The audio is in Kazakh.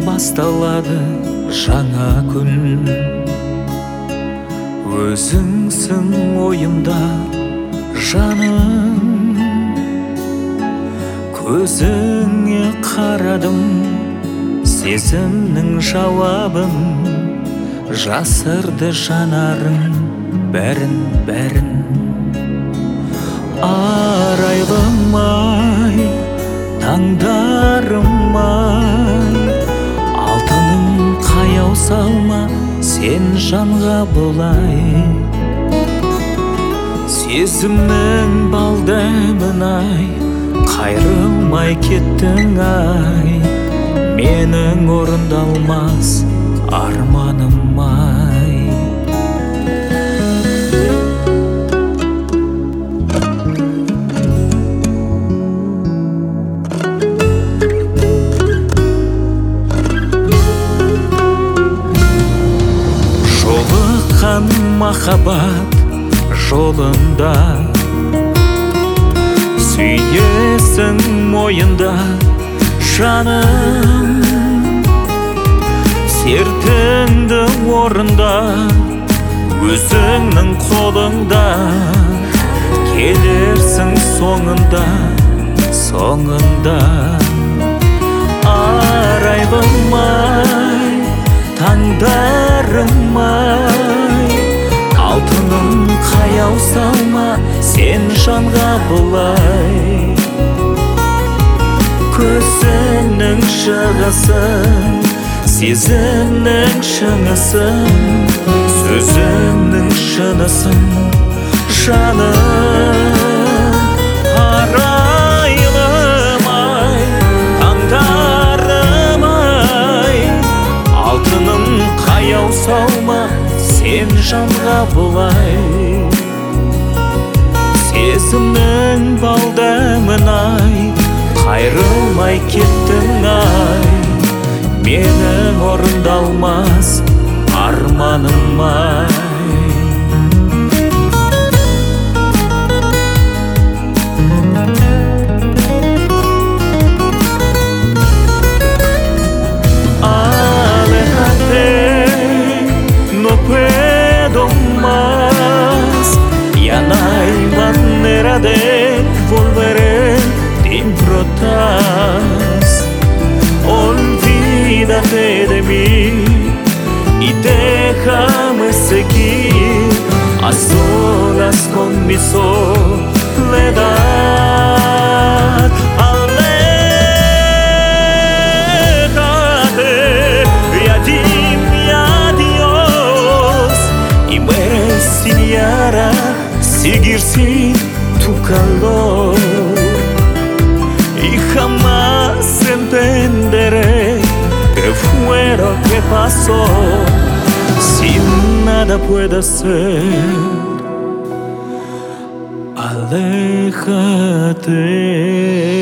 басталады жаңа күн. Өзіңсің ойымда жаным, көзіңе қарадым, сезімнің жауабын, жасырды жанарың бәрін. Арайлым ай, таңдарым ай, алтыным қаяу салма сен жанға бұлай. Сезімнің балдаймын ай, қайрылмай кеттің ай, менің орындалмас арманым ай. Жолыққан махаббат жолында, сүйесің мойында жаным, сертіңді орында, өзіңнің қолыңда, келерсің соңында. Арайлым ай, таңдарым ай, алтыным қаяу салма сен жанға бұлай. Көзіңнің шығысын, сезімнің шыңысын, сөзіңнің шынысын жаным. Арайлым ай, таңдарым ай, алтыным қаяу салма сен жанға бұлай. Сезімнің балдаймын ай, қайрылмай кеттің ай, менің орындалмас арманым ай. Aléjate, no puedo más, ya no hay manera de volver te importas. Olvídate de mí y déjame seguir a solas con mi soledad. Aléjate y dime adiós, y me resignará seguir sin tu calor. Y jamás entenderé qué fue lo que pasó, si nada puede ser. Aléjate.